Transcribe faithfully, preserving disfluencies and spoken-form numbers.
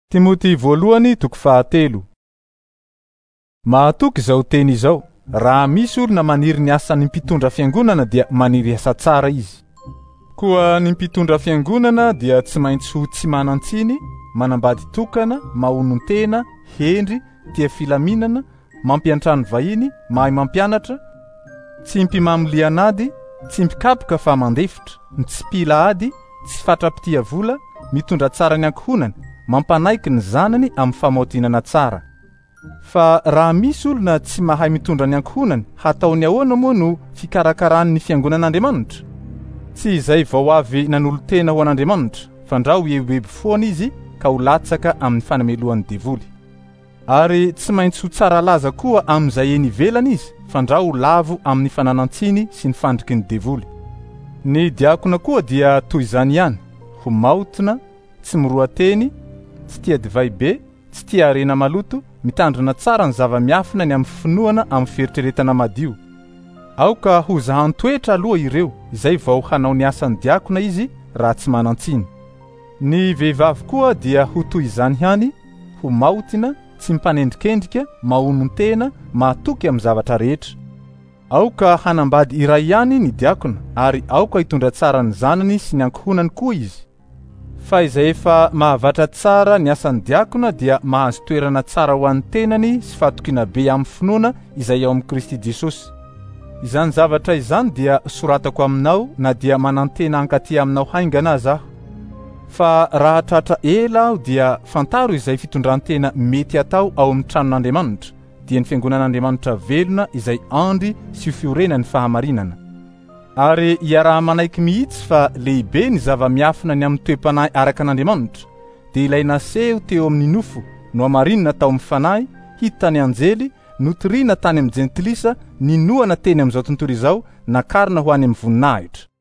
Timoty voalohany toko fahatelo. Mahatoky izao teny izao, raha misy olona maniry ny asan'ny mpitondra fiangonana dia maniry asa tsara izy. Koa ny mpitondra fiangonana dia tsy maintsy ho tsy manantsiny, manambady tokana, mahonon-tena, hendry, tia filaminana, mampiantrano vahiny, mahay mampianatra, tsy mpimamilianady, tsy mpikapoka fa mandefitra, tsy mpila ady, tsy fatrapitia vola, mitondra tsara ny ankohonany, mampanaiky ny zanany amin'ny famaodinana tsara. Fa raha misy olona tsy mahay mitondra ny ankohonany, hataony ahoana moa no fikarakarany ny fiangonan'Andriamanitra? Tsy izay vao avy nanolo-tena ho an'Andriamanitra, fa ndra ho eboebo foana izy ka ho latsaka amin'ny fanameloan'ny devoly. Ary tsy maintsy ho tsara laza koa amin'izay eny ivelany izy, fa ndra ho lavo amin'ny fananantsiny sy ny fandriky ny devoly. Ny diakona koa dia toy izany ihany, ho maotona, tsy miroa-teny, tsy tia divay be, tsy tia arena maloto, mitandrina tsara ny zava-miafina ny amin'ny finoana amin'ny fieritreretana madio. Aoka ho zahan-toetra aloha ireo, izay vao hanao ny asan'ny diakona izy raha tsy manantsiny. Ny vehivavy koa dia ho toy izany ihany, ho maotina, tsy mpanendrikendrika, mahonon-tena, mahatoky amin'ny zavatra rehetra. Aoka hanambady iray ihany ny diakona, ary aoka hitondra tsara ny zanany sy ny ankohonany koa izy. Fa izay efa mahavatra tsara ny asan'ny diakona dia mahazo toerana tsara ho an'ny tenany sy fahatokiana be amin'ny finoana izay ao amin'ny Kristy Jesosy. Izany zavatra izany dia soratako aminao na dia manantena ankaty aminao haingana aza aho. Fa raha tratra ela aho dia fantaro izay fitondrantena mety atao ao amin'ny tranon'Andriamanitra, dia ny fiangonan'Andriamanitra velona izay andry sy fiorenany fahamarinana. Ary iaraha manaiky mihitsy fa lehibe ny zava-miafina ny amin'ny toe-panahy araka an'Andriamanitra, dia ilaina seho teo amin'ny nofo, no amarinina tao amin'ny fanahy, hita tany anjely, notoriana tany amin'ny jentilisa, ninoana teny amin'izao tontolo izao, nakarina ho any amin'ny voninahitra.